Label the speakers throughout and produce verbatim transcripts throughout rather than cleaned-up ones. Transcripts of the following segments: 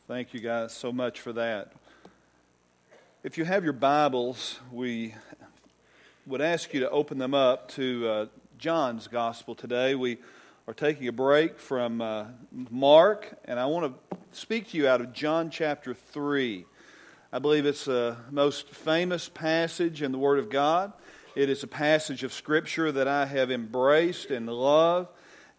Speaker 1: Thank you guys so much for that. If you have your Bibles, we would ask you to open them up to uh, John's Gospel today. We are taking a break from uh, Mark, and I want to speak to you out of John chapter three. I believe it's the most famous passage in the Word of God. It is a passage of Scripture that I have embraced and love,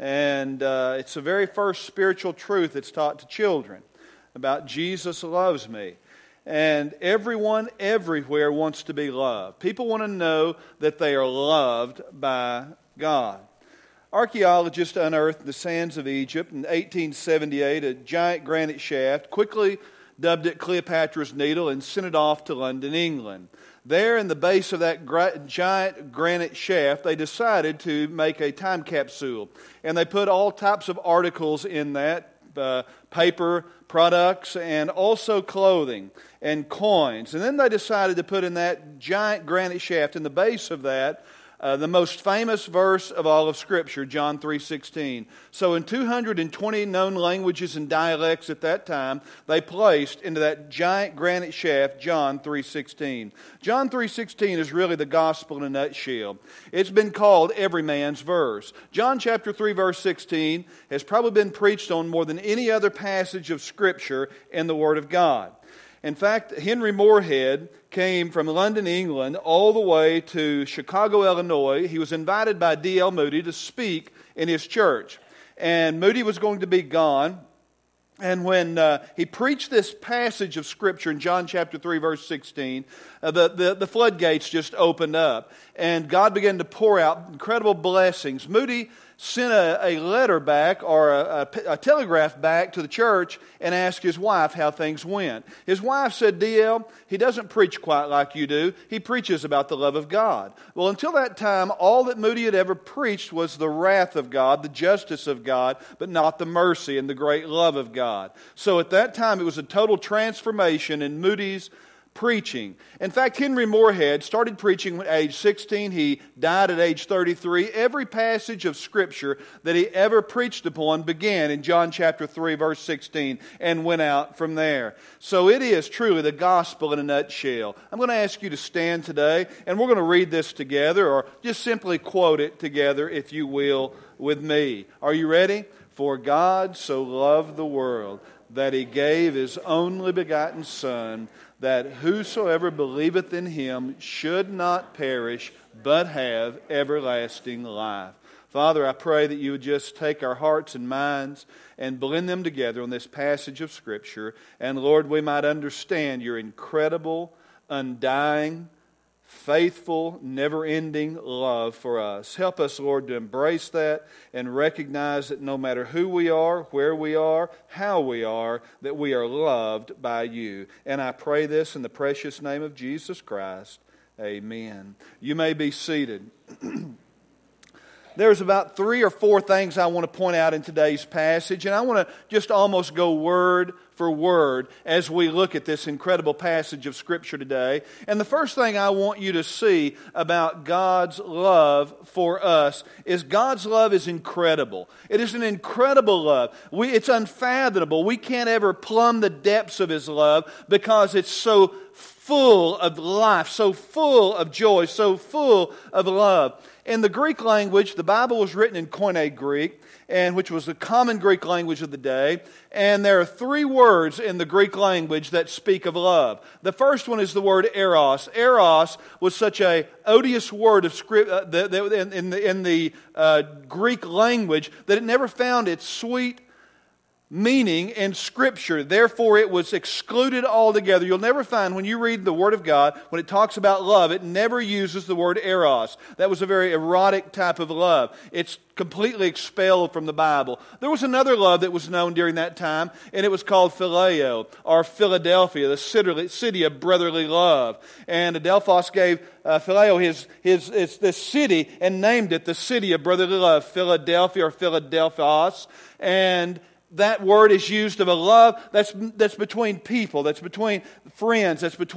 Speaker 1: and uh, it's the very first spiritual truth that's taught to children about Jesus loves me. And everyone everywhere wants to be loved. People want to know that they are loved by God. Archaeologists unearthed in the sands of Egypt in eighteen seventy-eight a giant granite shaft, quickly dubbed it Cleopatra's Needle, and sent it off to London, England. There in the base of that gra- giant granite shaft, they decided to make a time capsule. And they put all types of articles in that, uh, paper products, and also clothing and coins. And then they decided to put in that giant granite shaft, in the base of that, Uh, the most famous verse of all of Scripture, John three sixteen. So in two hundred twenty known languages and dialects at that time, they placed into that giant granite shaft John three sixteen. John three sixteen is really the gospel in a nutshell. It's been called every man's verse. John chapter three verse sixteen has probably been preached on more than any other passage of Scripture in the Word of God. In fact, Henry Moorhead came from London, England, all the way to Chicago, Illinois. He was invited by D L Moody to speak in his church. And Moody was going to be gone. And when uh, he preached this passage of Scripture in John chapter three, verse sixteen, uh, the, the, the floodgates just opened up. And God began to pour out incredible blessings. Moody sent a, a letter back, or a, a, a telegraph back to the church, and asked his wife how things went. His wife said, D L, he doesn't preach quite like you do. He preaches about the love of God. Well, until that time, all that Moody had ever preached was the wrath of God, the justice of God, but not the mercy and the great love of God. So at that time, it was a total transformation in Moody's preaching. In fact, Henry Moorhead started preaching at age sixteen. He died at age thirty-three. Every passage of Scripture that he ever preached upon began in John chapter three, verse sixteen, and went out from there. So it is truly the gospel in a nutshell. I'm going to ask you to stand today, and we're going to read this together, or just simply quote it together, if you will, with me. Are you ready? For God so loved the world that He gave His only begotten Son, that whosoever believeth in Him should not perish, but have everlasting life. Father, I pray that You would just take our hearts and minds and blend them together on this passage of Scripture. And Lord, we might understand Your incredible, undying, faithful, never-ending love for us. Help us, Lord, to embrace that and recognize that no matter who we are, where we are, how we are, that we are loved by You. And I pray this in the precious name of Jesus Christ. Amen. You may be seated. There's about three or four things I want to point out in today's passage, and I want to just almost go word for word as we look at this incredible passage of Scripture today. And the first thing I want you to see about God's love for us is God's love is incredible. It is an incredible love. We, it's unfathomable. We can't ever plumb the depths of His love because it's so full of life, so full of joy, so full of love. In the Greek language, the Bible was written in Koine Greek, and which was the common Greek language of the day. And there are three words in the Greek language that speak of love. The first one is the word eros. Eros was such a odious word of script uh, the, the, in, in the, in the uh, Greek language that it never found its sweet meaning in Scripture. Therefore, it was excluded altogether. You'll never find, when you read the Word of God, when it talks about love, it never uses the word eros. That was a very erotic type of love. It's completely expelled from the Bible. There was another love that was known during that time, and it was called phileo, or Philadelphia, the city of brotherly love. And Adelphos gave uh, phileo his, his, his this city and named it the city of brotherly love, Philadelphia or Philadelphos. And that word is used of a love that's that's between people, that's between friends, that's between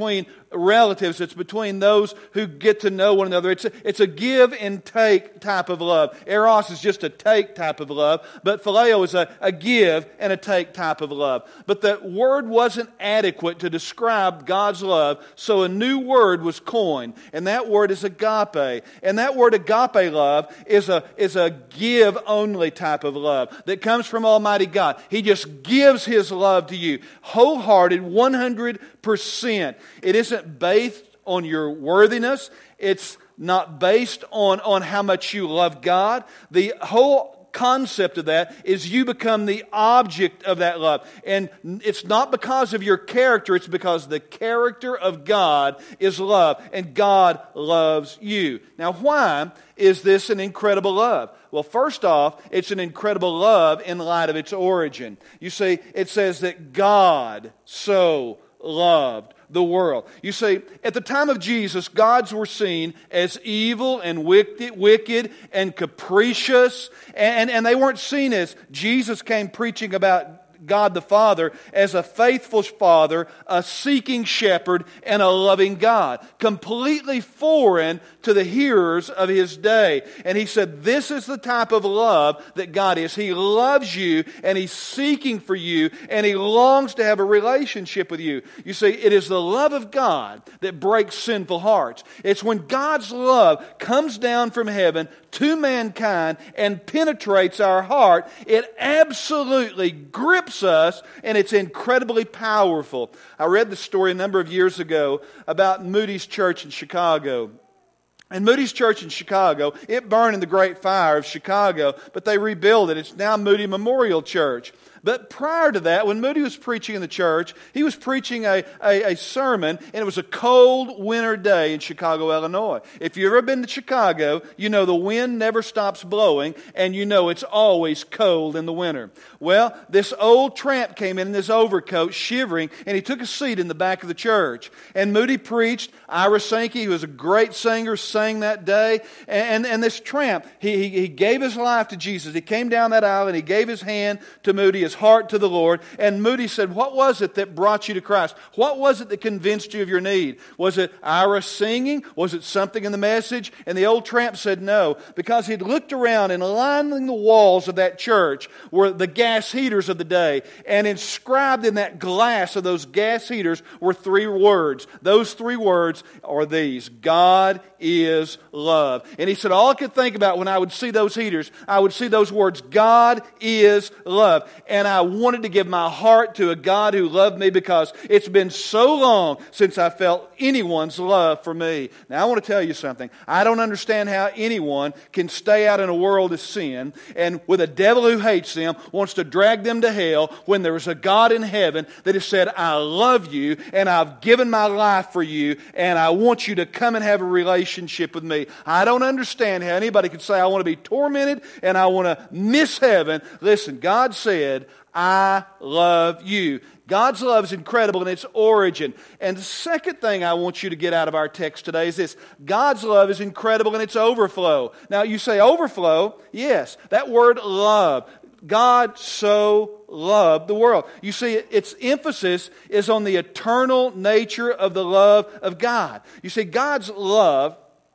Speaker 1: relatives. It's between those who get to know one another. It's a, it's a give and take type of love. Eros is just a take type of love, but phileo is a, a give and a take type of love. But the word wasn't adequate to describe God's love, so a new word was coined, and that word is agape. And that word agape love is a, is a give-only type of love that comes from Almighty God. He just gives His love to you, wholehearted, one hundred percent. It isn't based on your worthiness. It's not based on, on how much you love God. The whole concept of that is you become the object of that love. And it's not because of your character, it's because the character of God is love, and God loves you. Now, why is this an incredible love? Well, first off, it's an incredible love in light of its origin. You see, it says that God so loved the world. You see, at the time of Jesus, gods were seen as evil and wicked, wicked and capricious, and, and they weren't seen as Jesus came preaching about God the Father as a faithful Father, a seeking shepherd, and a loving God. Completely foreign to the hearers of His day. And He said, this is the type of love that God is. He loves you, and He's seeking for you, and He longs to have a relationship with you. You see, it is the love of God that breaks sinful hearts. It's when God's love comes down from heaven to mankind and penetrates our heart, it absolutely grips us, and it's incredibly powerful. I read the story a number of years ago about Moody's Church in Chicago. And Moody's Church in Chicago, it burned in the Great Fire of Chicago, but they rebuilt it. It's now Moody Memorial Church. But prior to that, when Moody was preaching in the church, he was preaching a, a, a sermon, and it was a cold winter day in Chicago, Illinois. If you've ever been to Chicago, you know the wind never stops blowing, and you know it's always cold in the winter. Well, this old tramp came in in his overcoat, shivering, and he took a seat in the back of the church. And Moody preached. Ira Sankey, who was a great singer, sang that day. And, and, and this tramp, he, he, he gave his life to Jesus. He came down that aisle, and he gave his hand to Moody, his heart to the Lord. And Moody said, what was it that brought you to Christ? What was it that convinced you of your need? Was it Ira singing? Was it something in the message? And the old tramp said no, because he'd looked around, and lining the walls of that church were the gas heaters of the day. And inscribed in that glass of those gas heaters were three words. Those three words are these: God is love. And he said, all I could think about when I would see those heaters, I would see those words, God is love. And I wanted to give my heart to a God who loved me, because it's been so long since I felt anyone's love for me. Now, I want to tell you something. I don't understand how anyone can stay out in a world of sin and with a devil who hates them, wants to drag them to hell, when there is a God in heaven that has said, I love you, and I've given my life for you, and I want you to come and have a relationship with me. I don't understand how anybody could say, I want to be tormented and I want to miss heaven. Listen, God said, I love you. God's love is incredible in its origin. And the second thing I want you to get out of our text today is this: God's love is incredible in its overflow. Now, you say overflow? Yes, that word love. God so loved the world. You see, its emphasis is on the eternal nature of the love of God. You see, God's love,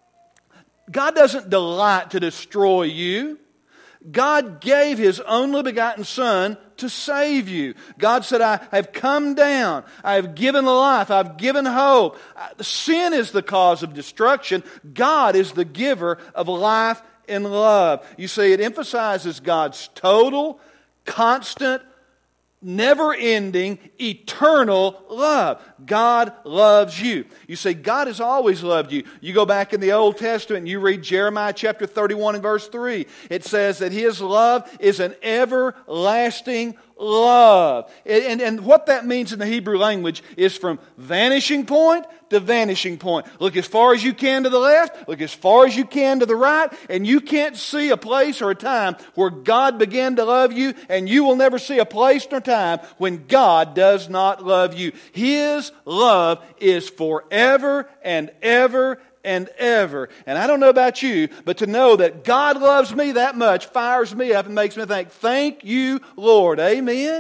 Speaker 1: God doesn't delight to destroy you. God gave His only begotten Son to save you. God said, I have come down. I have given life. I've given hope. Sin is the cause of destruction. God is the giver of life and love. You see, it emphasizes God's total, constant, never-ending, eternal love. God loves you. You say, God has always loved you. You go back in the Old Testament and you read Jeremiah chapter thirty-one and verse three. It says that His love is an everlasting love. And, and what that means in the Hebrew language is from vanishing point to vanishing point. Look as far as you can to the left, look as far as you can to the right, and you can't see a place or a time where God began to love you, and you will never see a place nor time when God does not love you. His love is forever and ever and ever. And I don't know about you, but to know that God loves me that much fires me up and makes me think, thank you, Lord. Amen?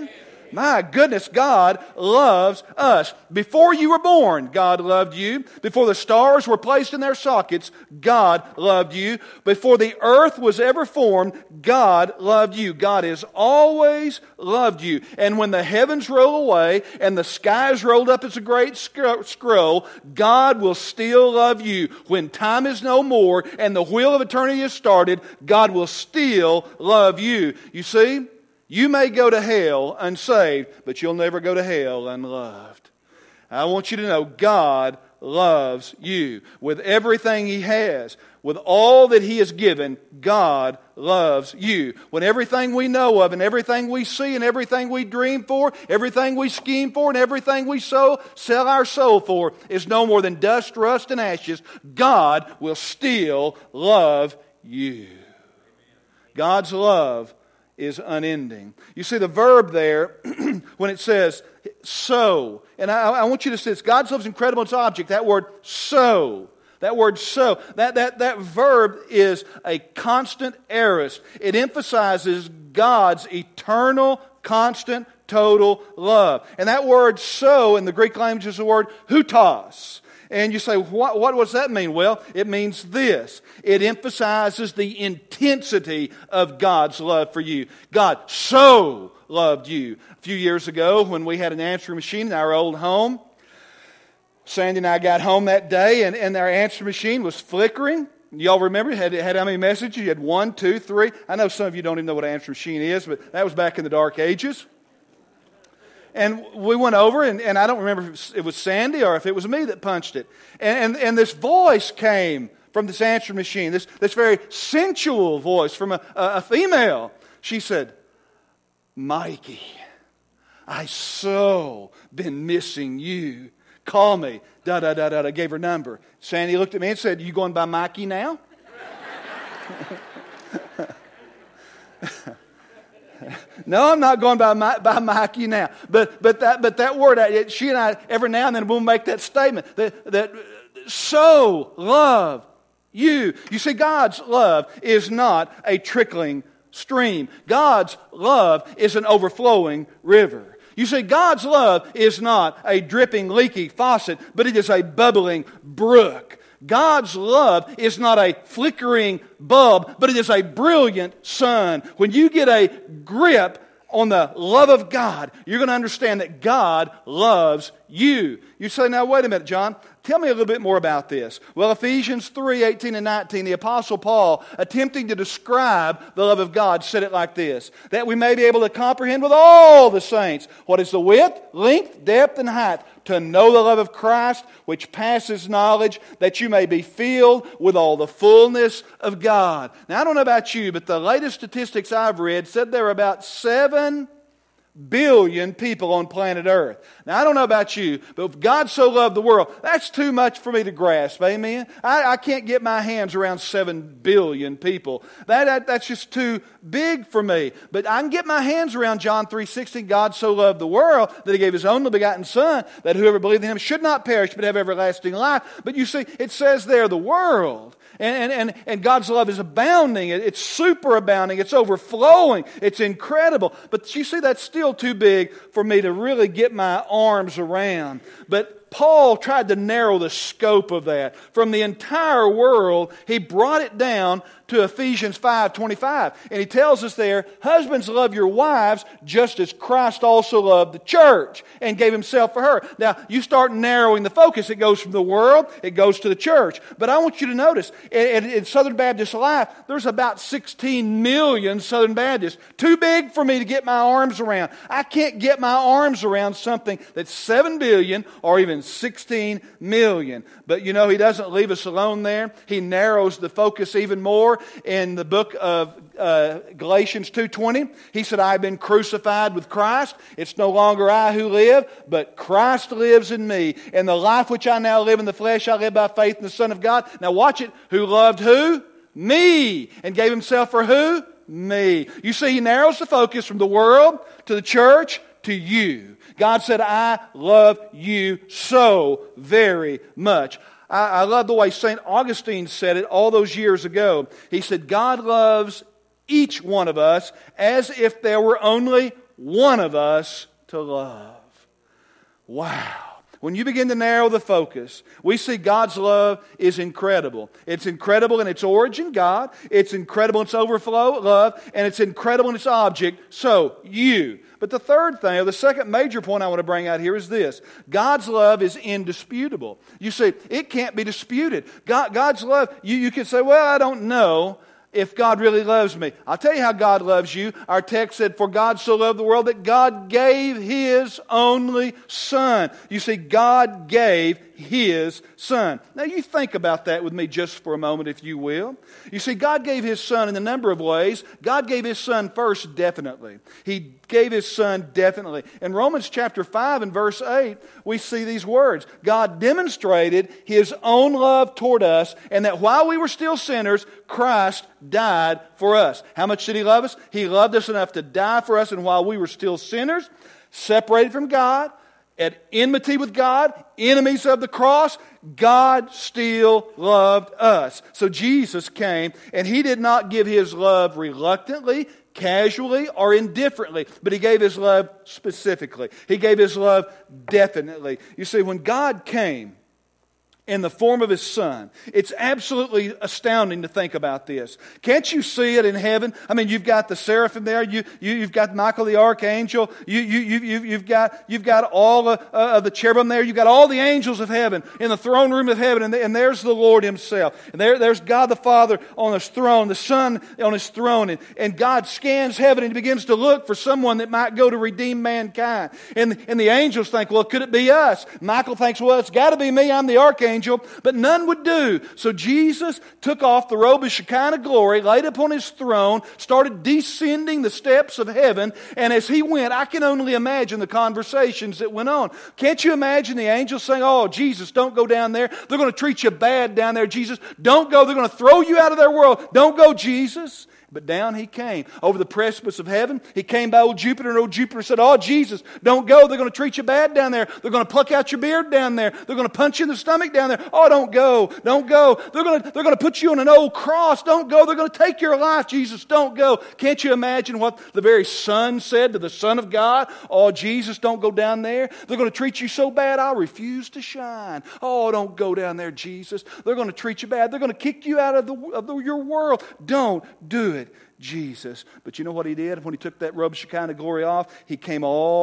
Speaker 1: My goodness, God loves us. Before you were born, God loved you. Before the stars were placed in their sockets, God loved you. Before the earth was ever formed, God loved you. God has always loved you. And when the heavens roll away and the skies rolled up as a great scroll, God will still love you. When time is no more and the wheel of eternity is started, God will still love you. You see? You may go to hell unsaved, but you'll never go to hell unloved. I want you to know God loves you. With everything He has, with all that He has given, God loves you. When everything we know of and everything we see and everything we dream for, everything we scheme for and everything we sow, sell our soul for is no more than dust, rust, and ashes, God will still love you. God's love is unending. You see the verb there when it says so, and I, I want you to see this. God's love is incredible in its object. That word so, that word so, that, that, that verb is a constant aorist. It emphasizes God's eternal, constant, total love. And that word so in the Greek language is the word hutos. And you say, what, what does that mean? Well, it means this. It emphasizes the intensity of God's love for you. God so loved you. A few years ago, when we had an answering machine in our old home, Sandy and I got home that day, and, and our answering machine was flickering. Y'all remember? It had, it had how many messages? You had one, two, three. I know some of you don't even know what an answering machine is, but that was back in the dark ages. And we went over, and, and I don't remember if it was Sandy or if it was me that punched it. And, and, and this voice came from this answering machine, this, this very sensual voice from a, a female. She said, Mikey, I so been missing you. Call me. Da, da, da, da, da. Gave her number. Sandy looked at me and said, you going by Mikey now? No, I'm not going by my, by Mikey now. But but that but that word, she and I every now and then we'll make that statement that that so love you. You see, God's love is not a trickling stream. God's love is an overflowing river. You see, God's love is not a dripping, leaky faucet, but it is a bubbling brook. God's love is not a flickering bulb, but it is a brilliant sun. When you get a grip on the love of God, you're going to understand that God loves you. You say, now wait a minute, John. Tell me a little bit more about this. Well, Ephesians three, eighteen and nineteen, the Apostle Paul, attempting to describe the love of God, said it like this, that we may be able to comprehend with all the saints what is the width, length, depth, and height, to know the love of Christ, which passes knowledge, that you may be filled with all the fullness of God. Now, I don't know about you, but the latest statistics I've read said there are about seven billion people on planet Earth. Now, I don't know about you, but if God so loved the world, that's too much for me to grasp, amen? I, I can't get my hands around seven billion people. That, that That's just too big for me. But I can get my hands around John three sixteen, God so loved the world that He gave His only begotten Son, that whoever believed in Him should not perish but have everlasting life. But you see, it says there, the world. And, and, and God's love is abounding. It's superabounding. It's overflowing. It's incredible. But you see, that's still too big for me to really get my arms around. But Paul tried to narrow the scope of that. From the entire world, he brought it down to Ephesians five twenty-five. And he tells us there, husbands, love your wives just as Christ also loved the church and gave Himself for her. Now, you start narrowing the focus. It goes from the world, it goes to the church. But I want you to notice, in, in Southern Baptist life, there's about sixteen million Southern Baptists. Too big for me to get my arms around. I can't get my arms around something that's seven billion or even sixteen million. But you know, He doesn't leave us alone there. He narrows the focus even more in the book of uh, Galatians two twenty. He said, I have been crucified with Christ. It's no longer I who live, but Christ lives in me. And the life which I now live in the flesh, I live by faith in the Son of God. Now watch it. Who loved who? Me. And gave Himself for who? Me. You see, He narrows the focus from the world to the church to you. God said, I love you so very much. I, I love the way Saint Augustine said it all those years ago. He said, God loves each one of us as if there were only one of us to love. Wow. When you begin to narrow the focus, we see God's love is incredible. It's incredible in its origin, God. It's incredible in its overflow, love. And it's incredible in its object, so you. But the third thing, or the second major point I want to bring out here is this. God's love is indisputable. You say, it can't be disputed. God, God's love, you, you can say, well, I don't know if God really loves me. I'll tell you how God loves you. Our text said, for God so loved the world that God gave His only Son. You see, God gave His Son. Now you think about that with me just for a moment, if you will. You see, God gave His Son in a number of ways. God gave His Son first, definitely. He gave His Son definitely. In Romans chapter five and verse eight, we see these words. God demonstrated His own love toward us, and that while we were still sinners, Christ died for us. How much did He love us? He loved us enough to die for us, and while we were still sinners, separated from God, at enmity with God, enemies of the cross, God still loved us. So Jesus came, and He did not give His love reluctantly, casually, or indifferently, but He gave His love specifically. He gave His love definitely. You see, when God came in the form of His Son, it's absolutely astounding to think about this. Can't you see it in heaven? I mean, you've got the seraphim there. You, you, you've got Michael the archangel. You, you, you, you, you've got, you've got all of uh, the cherubim there. You've got all the angels of heaven in the throne room of heaven. And, the, and there's the Lord Himself. And there, there's God the Father on His throne, the Son on His throne. And, and God scans heaven and He begins to look for someone that might go to redeem mankind. And, and the angels think, well, could it be us? Michael thinks, well, it's got to be me. I'm the archangel. But none would do. So Jesus took off the robe of Shekinah glory, laid upon His throne, started descending the steps of heaven, and as He went, I can only imagine the conversations that went on. Can't you imagine the angels saying, oh, Jesus, don't go down there. They're going to treat you bad down there, Jesus. Don't go. They're going to throw you out of their world. Don't go, Jesus. But down He came over the precipice of heaven. He came by old Jupiter, and old Jupiter said, oh, Jesus, don't go. They're going to treat you bad down there. They're going to pluck out your beard down there. They're going to punch you in the stomach down there. Oh, don't go. Don't go. They're going to, they're going to put you on an old cross. Don't go. They're going to take your life. Jesus, don't go. Can't you imagine what the very Son said to the Son of God? Oh, Jesus, don't go down there. They're going to treat you so bad, I'll refuse to shine. Oh, don't go down there, Jesus. They're going to treat you bad. They're going to kick you out of, the, of the, your world. Don't do it, Jesus. But you know what He did? When He took that robe of Shekinah glory off, He came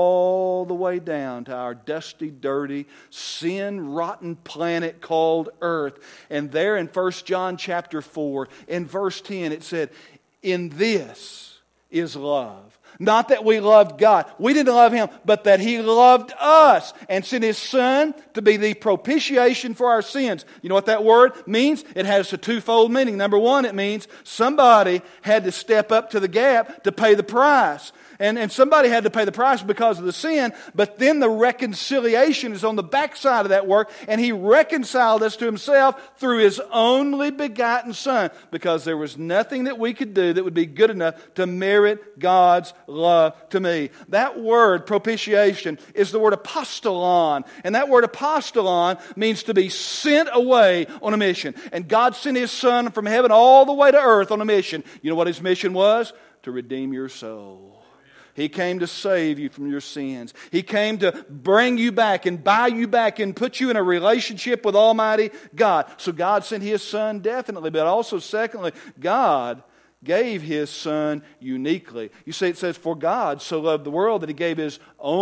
Speaker 1: all the way down to our dusty, dirty, sin-rotten planet called earth. And there in First John chapter four, in verse ten, it said, in this is love. Not that we loved God. We didn't love Him, but that He loved us and sent His Son to be the propitiation for our sins. You know what that word means? It has a twofold meaning. Number one, it means somebody had to step up to the gap to pay the price. And, and somebody had to pay the price because of the sin, but then the reconciliation is on the backside of that work, and He reconciled us to Himself through His only begotten Son, because there was nothing that we could do that would be good enough to merit God's love to me. That word, propitiation, is the word apostolon, and that word apostolon means to be sent away on a mission. And God sent His Son from heaven all the way to earth on a mission. You know what His mission was? To redeem your soul. He came to save you from your sins. He came to bring you back and buy you back and put you in a relationship with Almighty God. So God sent His Son definitely, but also secondly, God gave His Son uniquely. You see, it says, for God so loved the world that He gave His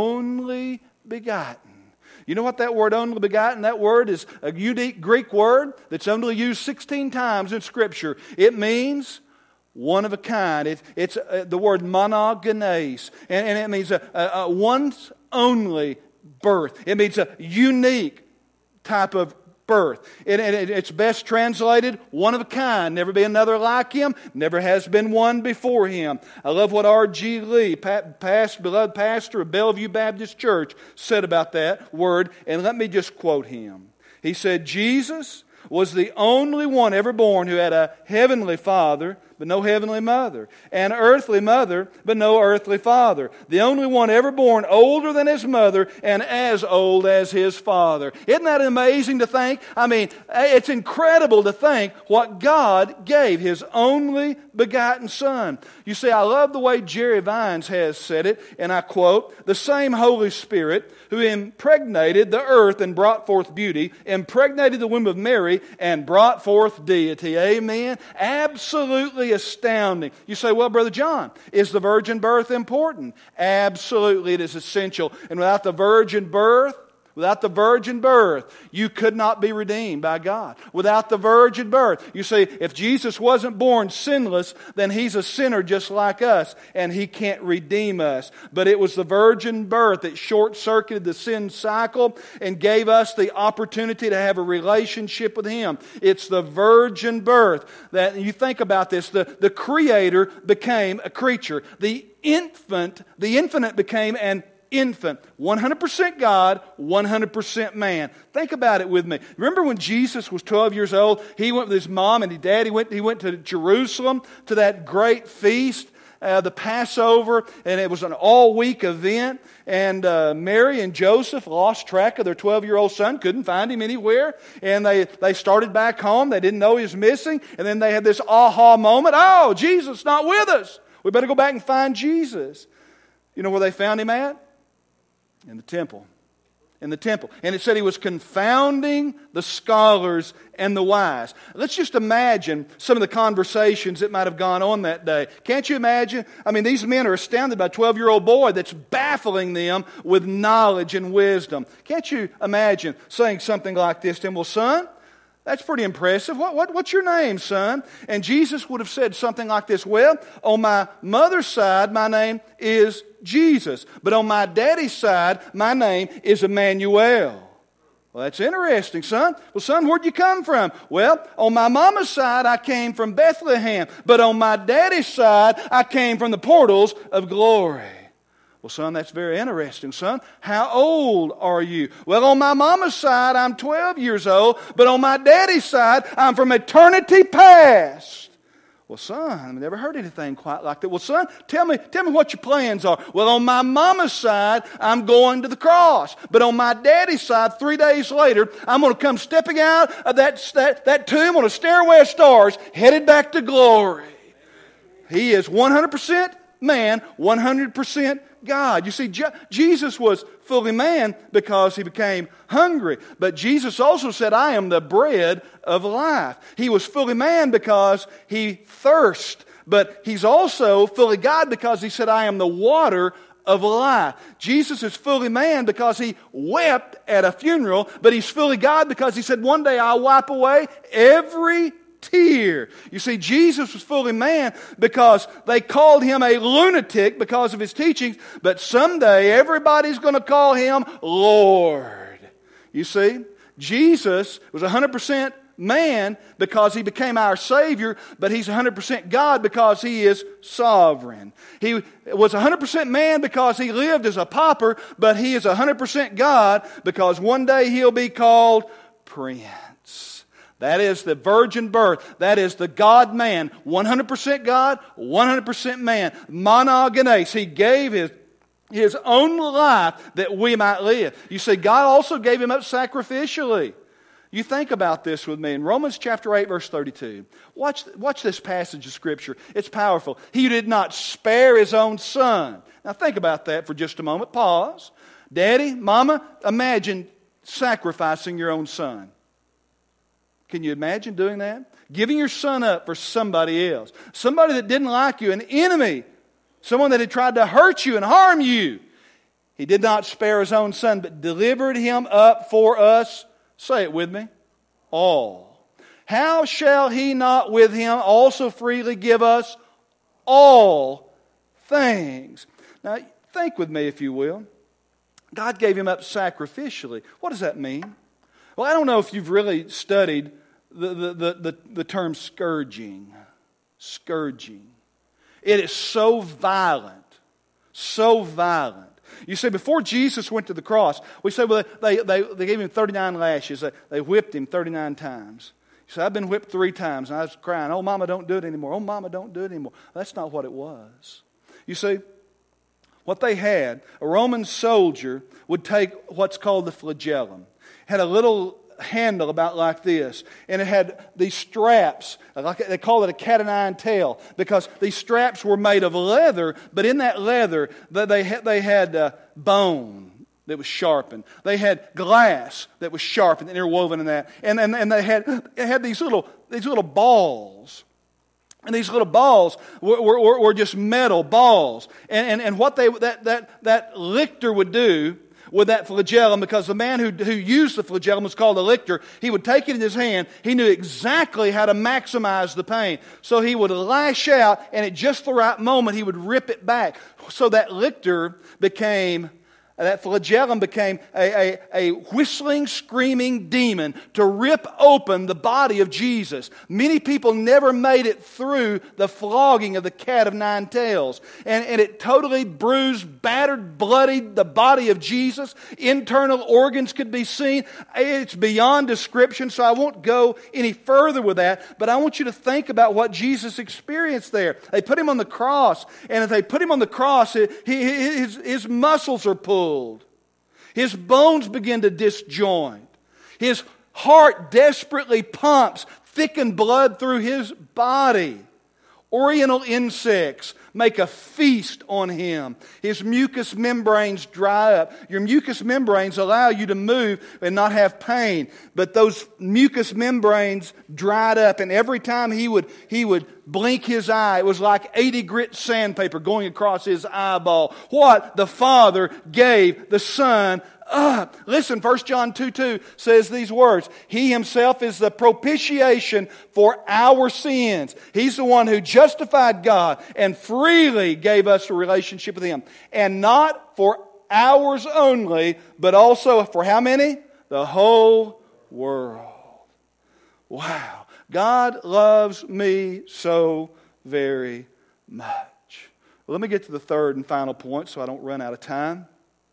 Speaker 1: only begotten. You know what that word only begotten, that word is a unique Greek word that's only used sixteen times in Scripture. It means one of a kind. It, it's uh, the word monogenes, and, and it means a, a, a once only birth. It means a unique type of birth. It, it, it's best translated one of a kind. Never be another like Him. Never has been one before Him. I love what R G Lee, past beloved pastor of Bellevue Baptist Church, said about that word, and let me just quote him. He said, Jesus was the only one ever born who had a heavenly Father, but no heavenly mother. An earthly mother, but no earthly father. The only one ever born older than his mother and as old as his father. Isn't that amazing to think? I mean, it's incredible to think what God gave His only begotten Son. You see, I love the way Jerry Vines has said it, and I quote, "The same Holy Spirit who impregnated the earth and brought forth beauty, impregnated the womb of Mary and brought forth deity." Amen? Absolutely astounding. You say, well, Brother John, is the virgin birth important? Absolutely, it is essential. And without the virgin birth, Without the virgin birth, you could not be redeemed by God. Without the virgin birth, you see, if Jesus wasn't born sinless, then He's a sinner just like us, and He can't redeem us. But it was the virgin birth that short-circuited the sin cycle and gave us the opportunity to have a relationship with Him. It's the virgin birth that, you think about this, the, the Creator became a creature. The infant, the infinite became an infant. one hundred percent God, one hundred percent man. Think about it with me. Remember when Jesus was twelve years old, He went with His mom and His dad. He went, he went to Jerusalem to that great feast, uh, the Passover, and it was an all-week event. And uh, Mary and Joseph lost track of their twelve-year-old son, couldn't find him anywhere. And they, they started back home. They didn't know he was missing. And then they had this aha moment. Oh, Jesus not with us. We better go back and find Jesus. You know where they found Him at? In the temple. In the temple. And it said He was confounding the scholars and the wise. Let's just imagine some of the conversations that might have gone on that day. Can't you imagine? I mean, these men are astounded by a twelve-year-old boy that's baffling them with knowledge and wisdom. Can't you imagine saying something like this to him? Well, son, that's pretty impressive. What, what, what's your name, son? And Jesus would have said something like this. Well, on my mother's side, my name is Jesus. But on my daddy's side, my name is Emmanuel. Well, that's interesting, son. Well, son, where'd you come from? Well, on my mama's side, I came from Bethlehem. But on my daddy's side, I came from the portals of glory. Well, son, that's very interesting, son. How old are you? Well, on my mama's side, I'm twelve years old, but on my daddy's side, I'm from eternity past. Well, son, I've never heard anything quite like that. Well, son, tell me, tell me what your plans are. Well, on my mama's side, I'm going to the cross. But on my daddy's side, three days later, I'm going to come stepping out of that, that, that tomb on a stairway of stars, headed back to glory. He is one hundred percent man, one hundred percent God. You see, Je- Jesus was fully man because He became hungry. But Jesus also said, I am the bread of life. He was fully man because He thirst. But He's also fully God because He said, I am the water of life. Jesus is fully man because He wept at a funeral. But He's fully God because He said, one day I'll wipe away every tear. You see, Jesus was fully man because they called Him a lunatic because of His teachings, but someday everybody's going to call Him Lord. You see, Jesus was one hundred percent man because He became our Savior, but He's one hundred percent God because He is sovereign. He was one hundred percent man because He lived as a pauper, but He is one hundred percent God because one day He'll be called Prince. That is the virgin birth. That is the God-man. one hundred percent God, one hundred percent man. Monogenes. He gave His, his own life that we might live. You see, God also gave Him up sacrificially. You think about this with me. In Romans chapter eight, verse thirty-two. Watch, watch this passage of Scripture. It's powerful. He did not spare His own Son. Now think about that for just a moment. Pause. Daddy, Mama, imagine sacrificing your own son. Can you imagine doing that? Giving your son up for somebody else. Somebody that didn't like you, an enemy. Someone that had tried to hurt you and harm you. He did not spare His own Son, but delivered Him up for us. Say it with me. All. How shall He not with Him also freely give us all things? Now, think with me, if you will. God gave Him up sacrificially. What does that mean? Well, I don't know if you've really studied the, the, the, the, the term scourging. Scourging. It is so violent. So violent. You see, before Jesus went to the cross, we say, well, they, they, they gave Him thirty-nine lashes. They, they whipped Him thirty-nine times.
Speaker 2: You say, I've been whipped three times, and I was crying, oh, Mama, don't do it anymore. Oh, Mama, don't do it anymore. That's not what it was. You see, what they had, a Roman soldier would take what's called the flagellum. It had a little handle about like this, and it had these straps, like they call it a cat o' nine tail, because these straps were made of leather, but in that leather they had, they had uh, bone that was sharpened. They had glass that was sharpened and interwoven in that, and and, and they had they had these little these little balls. And these little balls were, were, were just metal balls. And, and, and what they that, that, that lictor would do with that flagellum, because the man who, who used the flagellum was called a lictor, he would take it in his hand. He knew exactly how to maximize the pain. So he would lash out, and at just the right moment, he would rip it back. So that lictor became... That flagellum became a, a, a whistling, screaming demon to rip open the body of Jesus. Many people never made it through the flogging of the cat of nine tails. And, and it totally bruised, battered, bloodied the body of Jesus. Internal organs could be seen. It's beyond description, so I won't go any further with that. But I want you to think about what Jesus experienced there. They put him on the cross, and if they put him on the cross, he, his, his muscles are pulled. His bones begin to disjoint. His heart desperately pumps thickened blood through his body. Oriental insects make a feast on him. His mucous membranes dry up. Your mucous membranes allow you to move and not have pain. But those mucous membranes dried up, and every time he would he would blink his eye, it was like eighty grit sandpaper going across his eyeball. What the Father gave the Son up. Listen, First John two two says these words. He himself is the propitiation for our sins. He's the one who justified God and freely gave us a relationship with him. And not for ours only, but also for how many? The whole world. Wow. God loves me so very much. Well, let me get to the third and final point so I don't run out of time.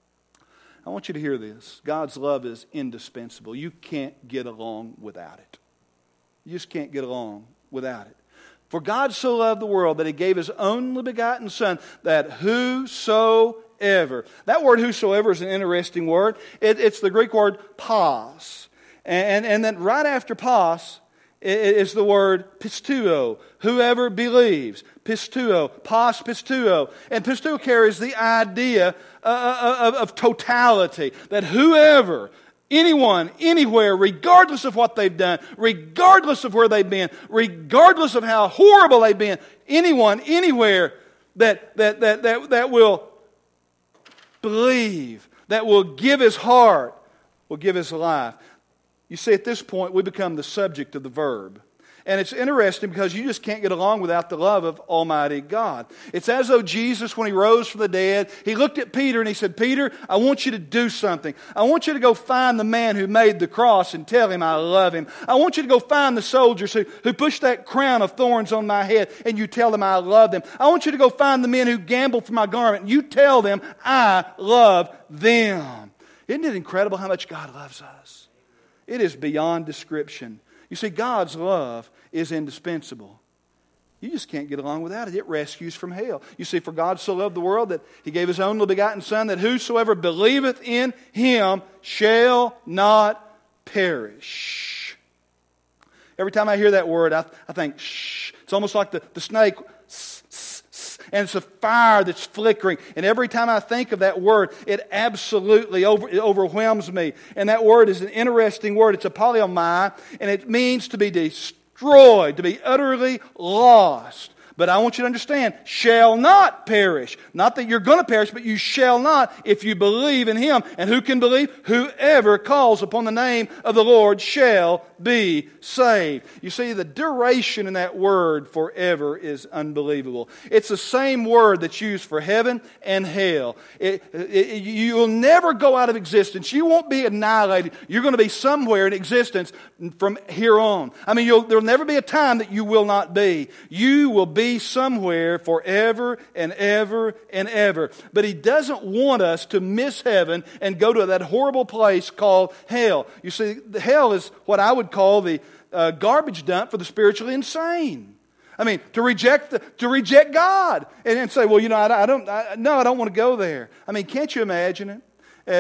Speaker 2: I want you to hear this. God's love is indispensable. You can't get along without it. You just can't get along without it. For God so loved the world that He gave His only begotten Son, that whosoever. That word whosoever is an interesting word. It, it's the Greek word pas. And, and then right after pas is the word pisteuo, whoever believes. Pisteuo, pas pisteuo. And pisteuo carries the idea uh, of, of totality, that whoever, anyone, anywhere, regardless of what they've done, regardless of where they've been, regardless of how horrible they've been, anyone, anywhere that, that, that, that, that will believe, that will give his heart, will give his life. You see, at this point, we become the subject of the verb. And it's interesting because you just can't get along without the love of Almighty God. It's as though Jesus, when He rose from the dead, He looked at Peter and He said, Peter, I want you to do something. I want you to go find the man who made the cross and tell him I love him. I want you to go find the soldiers who, who pushed that crown of thorns on my head and you tell them I love them. I want you to go find the men who gambled for my garment and you tell them I love them. Isn't it incredible how much God loves us? It is beyond description. You see, God's love is indispensable. You just can't get along without it. It rescues from hell. You see, for God so loved the world that He gave His only begotten Son, that whosoever believeth in Him shall not perish. Every time I hear that word, I, I think, shh. It's almost like the, the snake, s, s, s, and it's a fire that's flickering. And every time I think of that word, it absolutely over, it overwhelms me. And that word is an interesting word. It's a polyomai, and it means to be destroyed, to be utterly lost. But I want you to understand, shall not perish. Not that you're going to perish, but you shall not if you believe in Him. And who can believe? Whoever calls upon the name of the Lord shall be saved. You see, the duration in that word forever is unbelievable. It's the same word that's used for heaven and hell. It, it, you will never go out of existence. You won't be annihilated. You're going to be somewhere in existence from here on. I mean, you'll, there'll never be a time that you will not be. You will be be somewhere forever and ever and ever. But He doesn't want us to miss heaven and go to that horrible place called hell. You see, the hell is what I would call the uh, garbage dump for the spiritually insane. I mean, to reject the, to reject God and, and say, well, you know, I, I don't, I, no, I don't want to go there. I mean, can't you imagine it?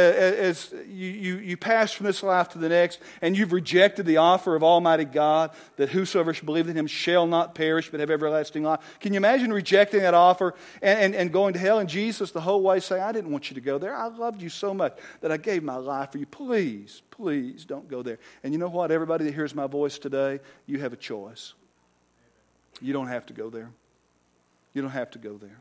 Speaker 2: As you, you, you pass from this life to the next, and you've rejected the offer of Almighty God, that whosoever shall believe in Him shall not perish, but have everlasting life. Can you imagine rejecting that offer and, and, and going to hell, and Jesus the whole way saying, I didn't want you to go there. I loved you so much that I gave my life for you. Please, please don't go there. And you know what? Everybody that hears my voice today, you have a choice. You don't have to go there. You don't have to go there.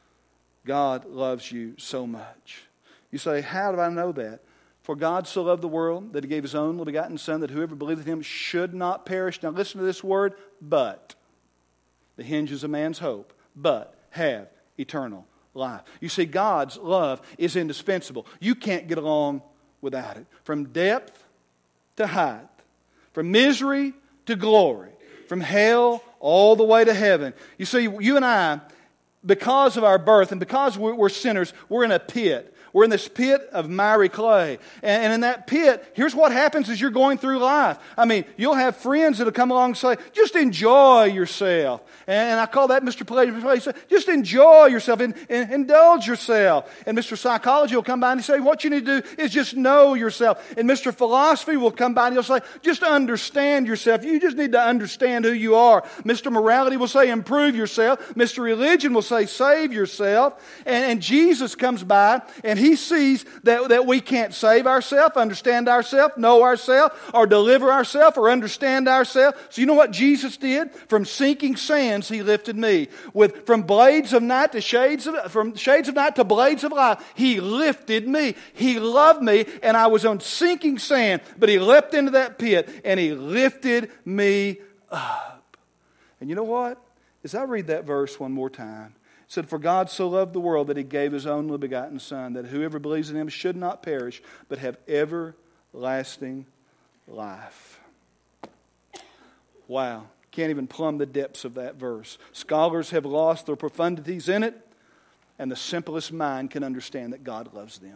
Speaker 2: God loves you so much. You say, how do I know that? For God so loved the world that He gave His own little begotten Son, that whoever believes in Him should not perish. Now listen to this word, but. The hinge is a man's hope. But have eternal life. You see, God's love is indispensable. You can't get along without it. From depth to height. From misery to glory. From hell all the way to heaven. You see, you and I, because of our birth and because we're, we're sinners, we're in a pit. We're in this pit of miry clay. And, and in that pit, here's what happens as you're going through life. I mean, you'll have friends that'll come along and say, just enjoy yourself. And, and I call that Mister Pleasure. Just enjoy yourself and, and indulge yourself. And Mister Psychology will come by and say, what you need to do is just know yourself. And Mister Philosophy will come by and he'll say, just understand yourself. You just need to understand who you are. Mister Morality will say, improve yourself. Mister Religion will say, save yourself. And, and Jesus comes by and He sees that, that we can't save ourselves, understand ourselves, know ourselves, or deliver ourselves, or understand ourselves. So you know what Jesus did? From sinking sands, He lifted me. With from blades of night to shades of from shades of night to blades of light, He lifted me. He loved me, and I was on sinking sand, but He leapt into that pit and He lifted me up. And you know what? As I read that verse one more time, said, for God so loved the world that He gave His only begotten Son, that whoever believes in Him should not perish, but have everlasting life. Wow. Can't even plumb the depths of that verse. Scholars have lost their profundities in it, and the simplest mind can understand that God loves them.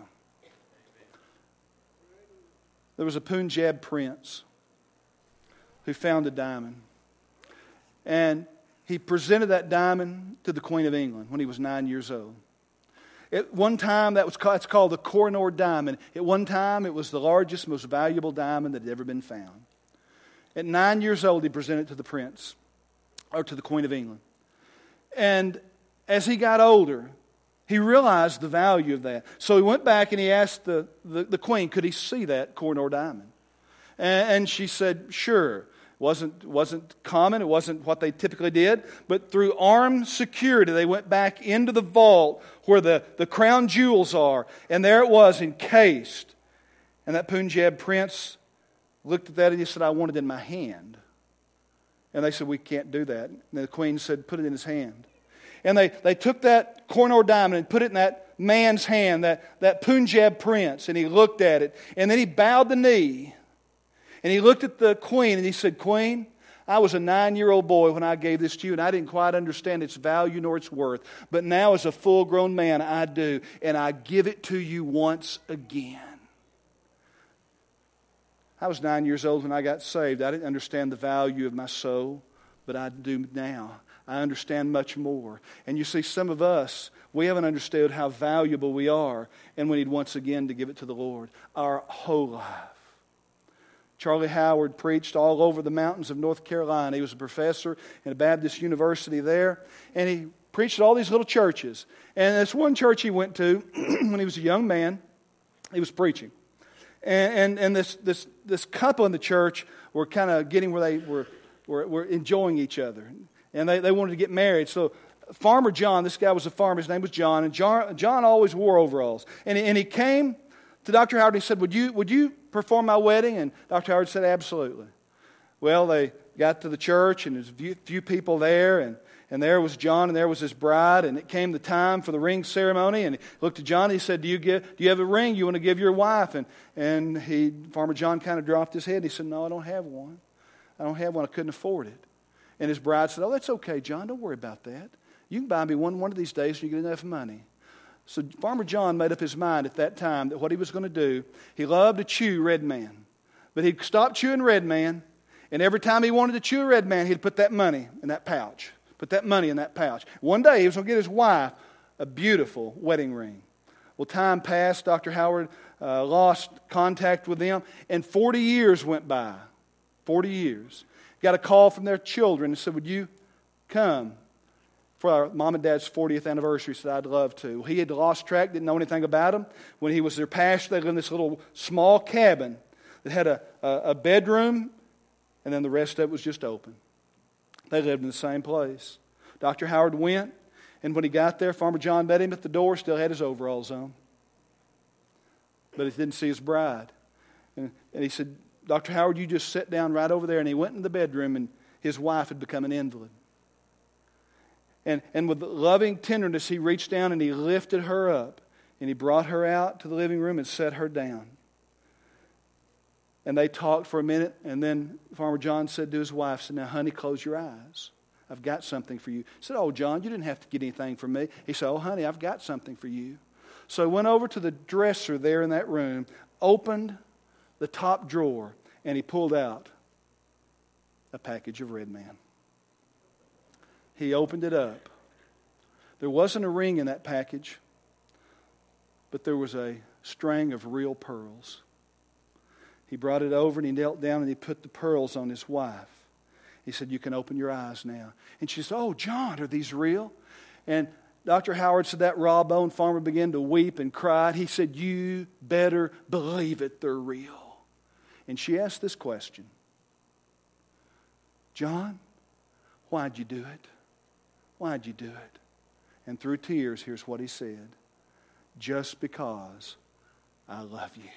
Speaker 2: There was a Punjab prince who found a diamond. And he presented that diamond to the Queen of England when he was nine years old. At one time, that was called, it's called the Kohinoor diamond. At one time, it was the largest, most valuable diamond that had ever been found. At nine years old, he presented it to the prince, or to the Queen of England. And as he got older, he realized the value of that. So he went back and he asked the, the, the Queen, could he see that Kohinoor diamond? And, and she said, sure. Wasn't, wasn't common. It wasn't what they typically did. But through armed security, they went back into the vault where the, the crown jewels are. And there it was, encased. And that Punjab prince looked at that and he said, I want it in my hand. And they said, we can't do that. And the Queen said, put it in his hand. And they, they took that Kohinoor diamond and put it in that man's hand, that, that Punjab prince. And he looked at it. And then he bowed the knee. And he looked at the Queen and he said, Queen, I was a nine-year-old boy when I gave this to you, and I didn't quite understand its value nor its worth. But now as a full-grown man, I do, and I give it to you once again. I was nine years old when I got saved. I didn't understand the value of my soul, but I do now. I understand much more. And you see, some of us, we haven't understood how valuable we are, and we need once again to give it to the Lord, our whole life. Charlie Howard preached all over the mountains of North Carolina. He was a professor in a Baptist university there. And he preached at all these little churches. And this one church he went to when he was a young man, he was preaching. And, and, and this, this, this couple in the church were kind of getting where they were, were, were enjoying each other. And they, they wanted to get married. So Farmer John, this guy was a farmer, his name was John. And John, John always wore overalls. And, and he came to Doctor Howard and he said, would you, would you perform my wedding? And Doctor Howard said, absolutely. Well, they got to the church and there's a few, few people there, and, and there was John and there was his bride, and it came the time for the ring ceremony, and he looked at John and he said, do you give, do you have a ring you want to give your wife? And, and he, Farmer John kind of dropped his head and he said, no, I don't have one. I don't have one. I couldn't afford it. And his bride said, oh, that's okay, John. Don't worry about that. You can buy me one one of these days when you get enough money. So Farmer John made up his mind at that time that what he was going to do, he loved to chew Red Man. But he'd stop chewing Red Man, and every time he wanted to chew a Red Man, he'd put that money in that pouch. Put that money in that pouch. One day he was going to get his wife a beautiful wedding ring. Well, time passed. Doctor Howard uh, lost contact with them, and forty years went by. forty years. Got a call from their children and said, would you come for our mom and dad's fortieth anniversary? He said, I'd love to. He had lost track, didn't know anything about them. When he was their pastor, they lived in this little small cabin that had a, a, a bedroom, and then the rest of it was just open. They lived in the same place. Doctor Howard went, and when he got there, Farmer John met him at the door, still had his overalls on. But he didn't see his bride. And, and he said, Doctor Howard, you just sit down right over there. And he went in the bedroom, and his wife had become an invalid. And, and with loving tenderness, he reached down and he lifted her up. And he brought her out to the living room and set her down. And they talked for a minute, and then Farmer John said to his wife, said, now, honey, close your eyes. I've got something for you. He said, oh, John, you didn't have to get anything from me. He said, oh, honey, I've got something for you. So he went over to the dresser there in that room, opened the top drawer, and he pulled out a package of Red Man. He opened it up. There wasn't a ring in that package, but there was a string of real pearls. He brought it over and he knelt down and he put the pearls on his wife. He said, you can open your eyes now. And she said, oh, John, are these real? And Doctor Howard said that raw bone farmer began to weep and cried. He said, you better believe it, they're real. And she asked this question, John, why'd you do it? Why'd you do it? And through tears, here's what he said, just because I love you.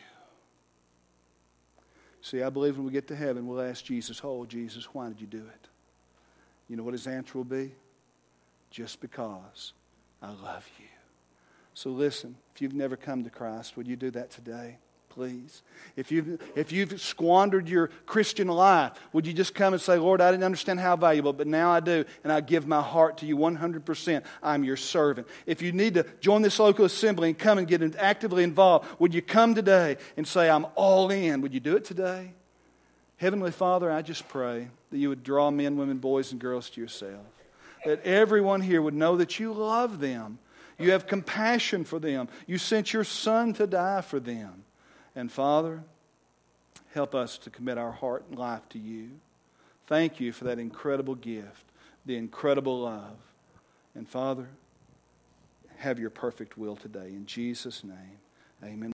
Speaker 2: See, I believe when we get to heaven, we'll ask Jesus, oh, Jesus, why did you do it? You know what his answer will be? Just because I love you. So listen, if you've never come to Christ, would you do that today? Please. If you've, if you've squandered your Christian life, would you just come and say, Lord, I didn't understand how valuable, but now I do, and I give my heart to you one hundred percent. I'm your servant. If you need to join this local assembly and come and get actively involved, would you come today and say, I'm all in? Would you do it today? Heavenly Father, I just pray that you would draw men, women, boys, and girls to yourself. That everyone here would know that you love them. You have compassion for them. You sent your Son to die for them. And Father, help us to commit our heart and life to you. Thank you for that incredible gift, the incredible love. And Father, have your perfect will today. In Jesus' name, amen.